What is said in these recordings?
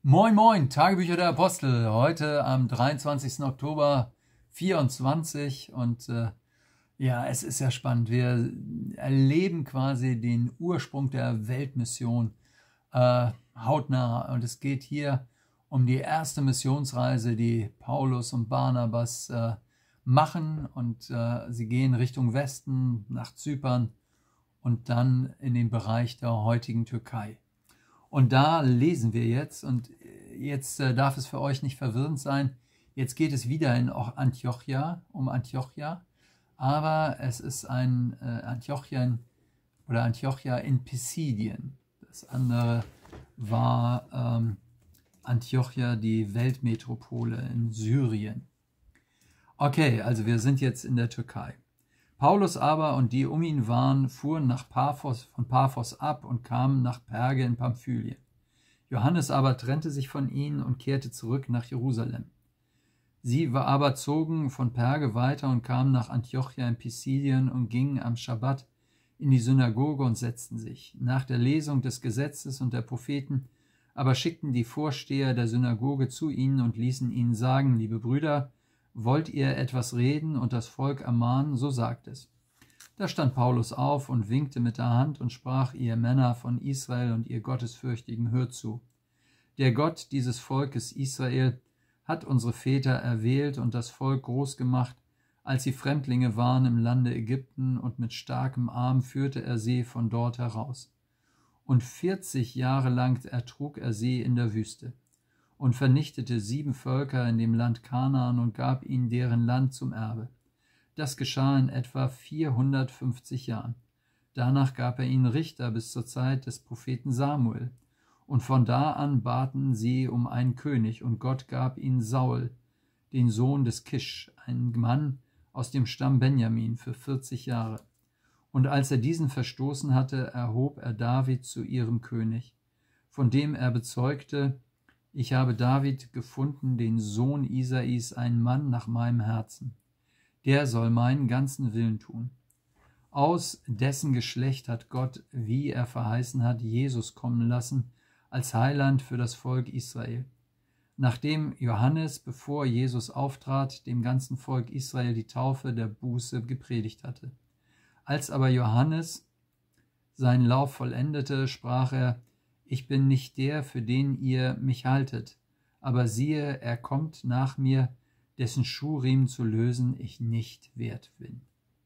Moin Moin, Tagebücher der Apostel, heute am 23. Oktober 24 und ja, es ist ja spannend. Wir erleben quasi den Ursprung der Weltmission hautnah und es geht hier um die erste Missionsreise, die Paulus und Barnabas machen und sie gehen Richtung Westen nach Zypern und dann in den Bereich der heutigen Türkei. Und da lesen wir jetzt, und jetzt darf es für euch nicht verwirrend sein, jetzt geht es wieder in um Antiochia, aber es ist ein Antiochia in Pisidien. Das andere war Antiochia, die Weltmetropole in Syrien. Okay, also wir sind jetzt in der Türkei. Paulus aber und die um ihn waren, fuhren von Paphos ab und kamen nach Perge in Pamphylien. Johannes aber trennte sich von ihnen und kehrte zurück nach Jerusalem. Sie aber zogen von Perge weiter und kamen nach Antiochia in Pisidien und gingen am Schabbat in die Synagoge und setzten sich. Nach der Lesung des Gesetzes und der Propheten aber schickten die Vorsteher der Synagoge zu ihnen und ließen ihnen sagen: Liebe Brüder, wollt ihr etwas reden und das Volk ermahnen, so sagt es. Da stand Paulus auf und winkte mit der Hand und sprach: Ihr Männer von Israel und ihr Gottesfürchtigen, hört zu. Der Gott dieses Volkes Israel hat unsere Väter erwählt und das Volk groß gemacht, als sie Fremdlinge waren im Lande Ägypten, und mit starkem Arm führte er sie von dort heraus. Und 40 Jahre lang ertrug er sie in der Wüste und vernichtete 7 Völker in dem Land Kanaan und gab ihnen deren Land zum Erbe. Das geschah in etwa 450 Jahren. Danach gab er ihnen Richter bis zur Zeit des Propheten Samuel. Und von da an baten sie um einen König, und Gott gab ihnen Saul, den Sohn des Kisch, einen Mann aus dem Stamm Benjamin, für 40 Jahre. Und als er diesen verstoßen hatte, erhob er David zu ihrem König, von dem er bezeugte: Ich habe David gefunden, den Sohn Isais, einen Mann nach meinem Herzen. Der soll meinen ganzen Willen tun. Aus dessen Geschlecht hat Gott, wie er verheißen hat, Jesus kommen lassen, als Heiland für das Volk Israel. Nachdem Johannes, bevor Jesus auftrat, dem ganzen Volk Israel die Taufe der Buße gepredigt hatte. Als aber Johannes seinen Lauf vollendete, sprach er: Ich bin nicht der, für den ihr mich haltet, aber siehe, er kommt nach mir, dessen Schuhriemen zu lösen ich nicht wert bin.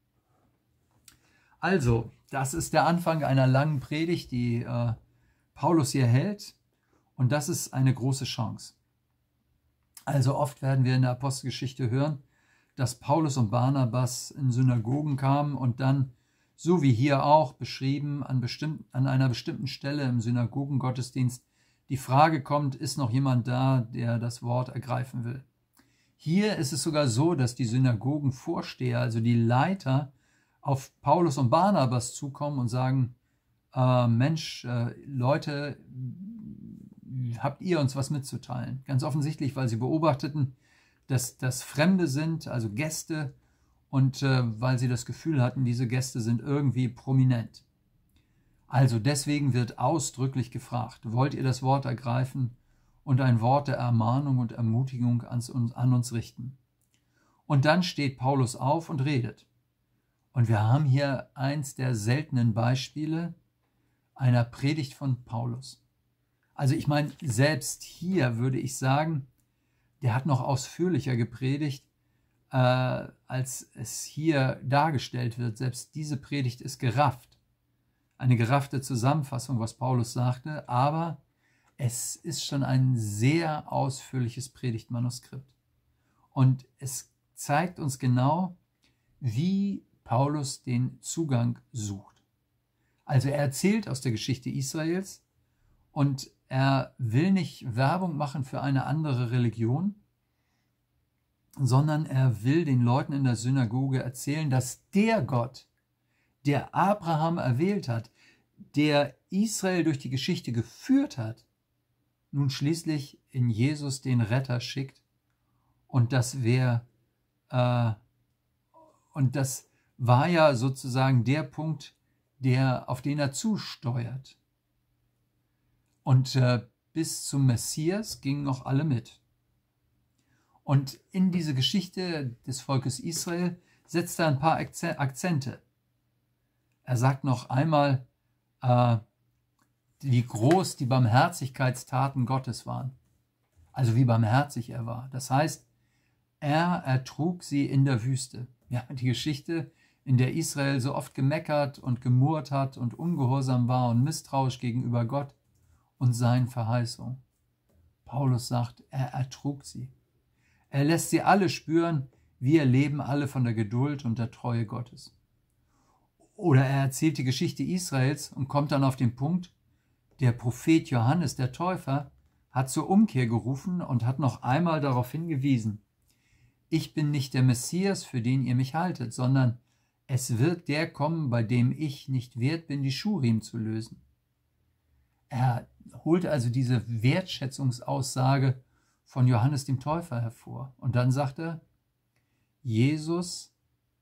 Also, das ist der Anfang einer langen Predigt, die Paulus hier hält, und das ist eine große Chance. Also oft werden wir in der Apostelgeschichte hören, dass Paulus und Barnabas in Synagogen kamen und dann, so wie hier auch beschrieben, an einer bestimmten Stelle im Synagogengottesdienst die Frage kommt: Ist noch jemand da, der das Wort ergreifen will? Hier ist es sogar so, dass die Synagogenvorsteher, also die Leiter, auf Paulus und Barnabas zukommen und sagen: Mensch, Leute, habt ihr uns was mitzuteilen? Ganz offensichtlich, weil sie beobachteten, dass das Fremde sind, also Gäste, und weil sie das Gefühl hatten, diese Gäste sind irgendwie prominent. Also deswegen wird ausdrücklich gefragt: Wollt ihr das Wort ergreifen und ein Wort der Ermahnung und Ermutigung an uns richten? Und dann steht Paulus auf und redet. Und wir haben hier eins der seltenen Beispiele einer Predigt von Paulus. Also ich meine, selbst hier würde ich sagen, der hat noch ausführlicher gepredigt, als es hier dargestellt wird. Selbst diese Predigt ist gerafft. Eine geraffte Zusammenfassung, was Paulus sagte, aber es ist schon ein sehr ausführliches Predigtmanuskript. Und es zeigt uns genau, wie Paulus den Zugang sucht. Also er erzählt aus der Geschichte Israels und er will nicht Werbung machen für eine andere Religion, sondern er will den Leuten in der Synagoge erzählen, dass der Gott, der Abraham erwählt hat, der Israel durch die Geschichte geführt hat, nun schließlich in Jesus den Retter schickt, und das war ja sozusagen der Punkt, auf den er zusteuert. Und bis zum Messias gingen noch alle mit. Und in diese Geschichte des Volkes Israel setzt er ein paar Akzente. Er sagt noch einmal, wie groß die Barmherzigkeitstaten Gottes waren. Also wie barmherzig er war. Das heißt, er ertrug sie in der Wüste. Ja, die Geschichte, in der Israel so oft gemeckert und gemurrt hat und ungehorsam war und misstrauisch gegenüber Gott und seinen Verheißungen. Paulus sagt, er ertrug sie. Er lässt sie alle spüren, wir leben alle von der Geduld und der Treue Gottes. Oder er erzählt die Geschichte Israels und kommt dann auf den Punkt, der Prophet Johannes der Täufer hat zur Umkehr gerufen und hat noch einmal darauf hingewiesen, ich bin nicht der Messias, für den ihr mich haltet, sondern es wird der kommen, bei dem ich nicht wert bin, die Schuhriemen zu lösen. Er holt also diese Wertschätzungsaussage von Johannes dem Täufer hervor. Und dann sagt er, Jesus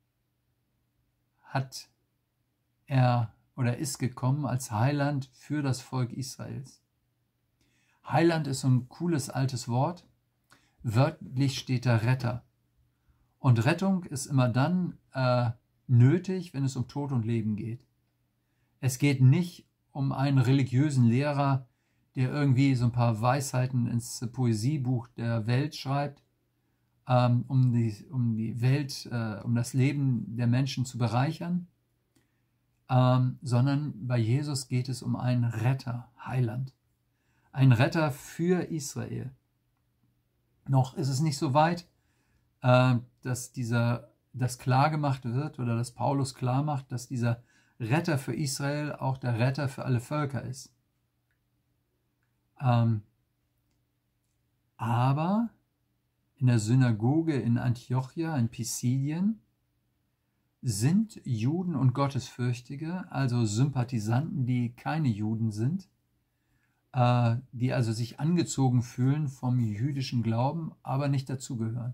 ist gekommen als Heiland für das Volk Israels. Heiland ist so ein cooles altes Wort. Wörtlich steht da Retter. Und Rettung ist immer dann nötig, wenn es um Tod und Leben geht. Es geht nicht um einen religiösen Lehrer, der irgendwie so ein paar Weisheiten ins Poesiebuch der Welt schreibt, um die Welt, um das Leben der Menschen zu bereichern, sondern bei Jesus geht es um einen Retter, Heiland. Ein Retter für Israel. Noch ist es nicht so weit, dass das klar gemacht wird oder dass Paulus klar macht, dass dieser Retter für Israel auch der Retter für alle Völker ist. Aber in der Synagoge in Antiochia, in Pisidien, sind Juden und Gottesfürchtige, also Sympathisanten, die keine Juden sind, die also sich angezogen fühlen vom jüdischen Glauben, aber nicht dazugehören.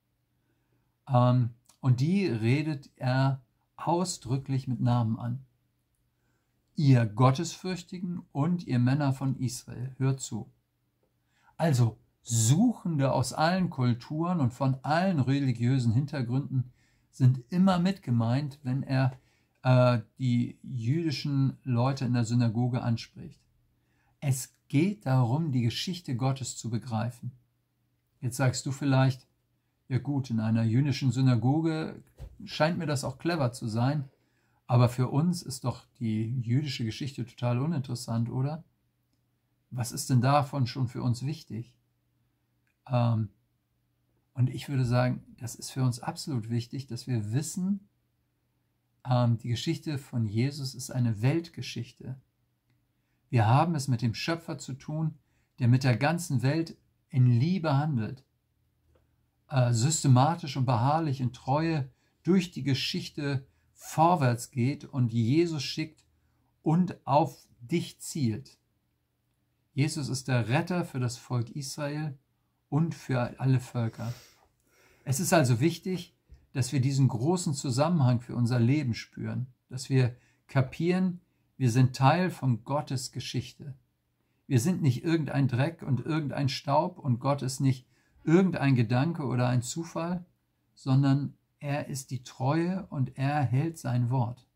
Und die redet er ausdrücklich mit Namen an. Ihr Gottesfürchtigen und ihr Männer von Israel, hört zu. Also Suchende aus allen Kulturen und von allen religiösen Hintergründen sind immer mit gemeint, wenn er die jüdischen Leute in der Synagoge anspricht. Es geht darum, die Geschichte Gottes zu begreifen. Jetzt sagst du vielleicht, ja gut, in einer jüdischen Synagoge scheint mir das auch clever zu sein, aber für uns ist doch die jüdische Geschichte total uninteressant, oder? Was ist denn davon schon für uns wichtig? Und ich würde sagen, das ist für uns absolut wichtig, dass wir wissen, die Geschichte von Jesus ist eine Weltgeschichte. Wir haben es mit dem Schöpfer zu tun, der mit der ganzen Welt in Liebe handelt, systematisch und beharrlich in Treue durch die Geschichte vorwärts geht und Jesus schickt und auf dich zielt. Jesus ist der Retter für das Volk Israel und für alle Völker. Es ist also wichtig, dass wir diesen großen Zusammenhang für unser Leben spüren, dass wir kapieren, wir sind Teil von Gottes Geschichte. Wir sind nicht irgendein Dreck und irgendein Staub und Gott ist nicht irgendein Gedanke oder ein Zufall, sondern er ist die Treue und er hält sein Wort.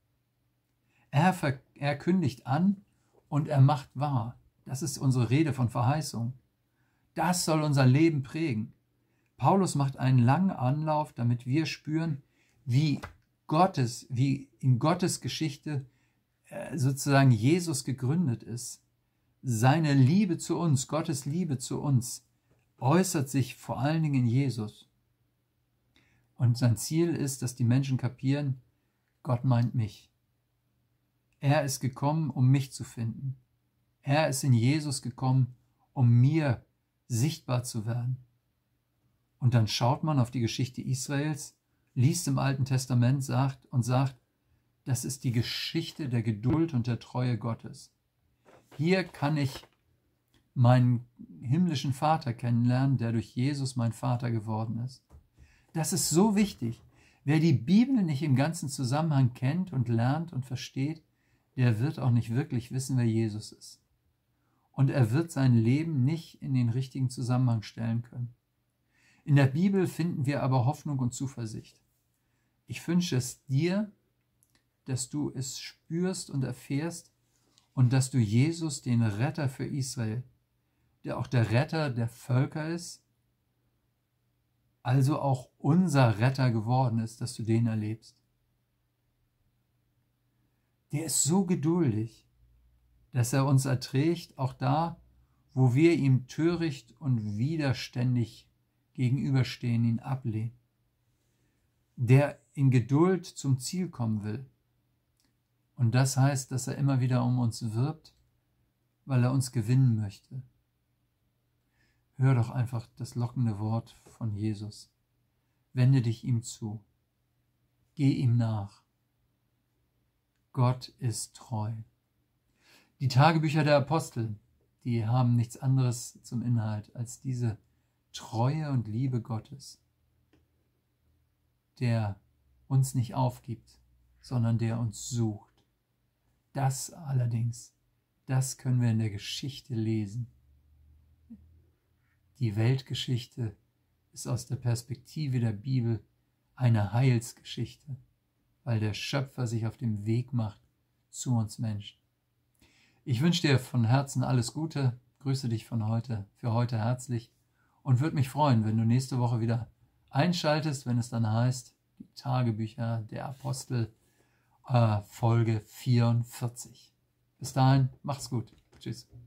Er kündigt an und er macht wahr. Das ist unsere Rede von Verheißung. Das soll unser Leben prägen. Paulus macht einen langen Anlauf, damit wir spüren, wie in Gottes Geschichte sozusagen Jesus gegründet ist. Seine Liebe zu uns, Gottes Liebe zu uns, äußert sich vor allen Dingen in Jesus. Und sein Ziel ist, dass die Menschen kapieren, Gott meint mich. Er ist gekommen, um mich zu finden. Er ist in Jesus gekommen, um mir sichtbar zu werden. Und dann schaut man auf die Geschichte Israels, liest im Alten Testament, sagt, das ist die Geschichte der Geduld und der Treue Gottes. Hier kann ich meinen himmlischen Vater kennenlernen, der durch Jesus mein Vater geworden ist. Das ist so wichtig. Wer die Bibel nicht im ganzen Zusammenhang kennt und lernt und versteht, der wird auch nicht wirklich wissen, wer Jesus ist. und er wird sein Leben nicht in den richtigen Zusammenhang stellen können. In der Bibel finden wir aber Hoffnung und Zuversicht. Ich wünsche es dir, dass du es spürst und erfährst und dass du Jesus, den Retter für Israel, der auch der Retter der Völker ist, also auch unser Retter geworden ist, dass du den erlebst. Der ist so geduldig, dass er uns erträgt, auch da, wo wir ihm töricht und widerständig gegenüberstehen, ihn ablehnen. Der in Geduld zum Ziel kommen will. Und das heißt, dass er immer wieder um uns wirbt, weil er uns gewinnen möchte. Hör doch einfach das lockende Wort von Jesus. Wende dich ihm zu. Geh ihm nach. Gott ist treu. Die Tagebücher der Apostel, die haben nichts anderes zum Inhalt als diese Treue und Liebe Gottes, der uns nicht aufgibt, sondern der uns sucht. Das allerdings, das können wir in der Geschichte lesen. Die Weltgeschichte ist aus der Perspektive der Bibel eine Heilsgeschichte, weil der Schöpfer sich auf den Weg macht zu uns Menschen. Ich wünsche dir von Herzen alles Gute, grüße dich für heute herzlich und würde mich freuen, wenn du nächste Woche wieder einschaltest, wenn es dann heißt, die Tagebücher der Apostel, Folge 44. Bis dahin, macht's gut. Tschüss.